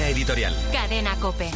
Línea editorial. Cadena COPE.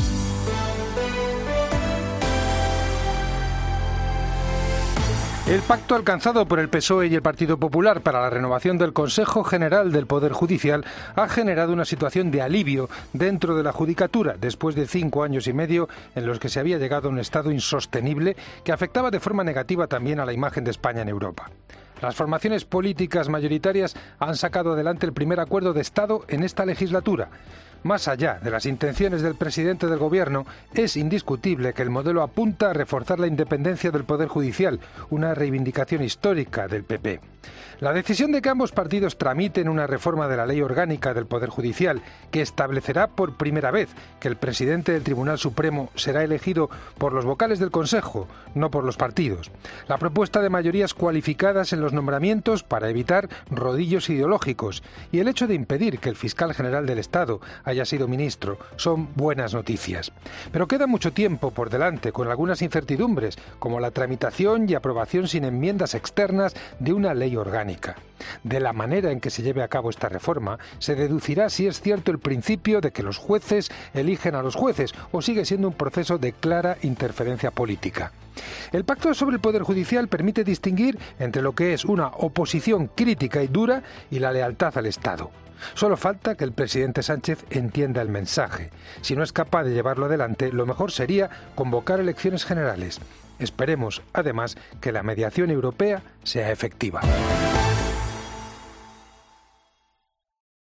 El pacto alcanzado por el PSOE y el Partido Popular para la renovación del Consejo General del Poder Judicial ha generado una situación de alivio dentro de la judicatura, después de 5 años y medio en los que se había llegado a un estado insostenible que afectaba de forma negativa también a la imagen de España en Europa. Las formaciones políticas mayoritarias han sacado adelante el primer acuerdo de Estado en esta legislatura. Más allá de las intenciones del presidente del Gobierno, es indiscutible que el modelo apunta a reforzar la independencia del Poder Judicial, una reivindicación histórica del PP. La decisión de que ambos partidos tramiten una reforma de la Ley Orgánica del Poder Judicial, que establecerá por primera vez que el presidente del Tribunal Supremo será elegido por los vocales del Consejo, no por los partidos. La propuesta de mayorías cualificadas en los nombramientos para evitar rodillos ideológicos y el hecho de impedir que el fiscal general del Estado haya sido ministro son buenas noticias. Pero queda mucho tiempo por delante con algunas incertidumbres, como la tramitación y aprobación sin enmiendas externas de una ley orgánica. De la manera en que se lleve a cabo esta reforma, se deducirá si es cierto el principio de que los jueces eligen a los jueces o sigue siendo un proceso de clara interferencia política. El pacto sobre el Poder Judicial permite distinguir entre lo que es una oposición crítica y dura y la lealtad al Estado. Solo falta que el presidente Sánchez entienda el mensaje. Si no es capaz de llevarlo adelante, lo mejor sería convocar elecciones generales. Esperemos, además, que la mediación europea sea efectiva.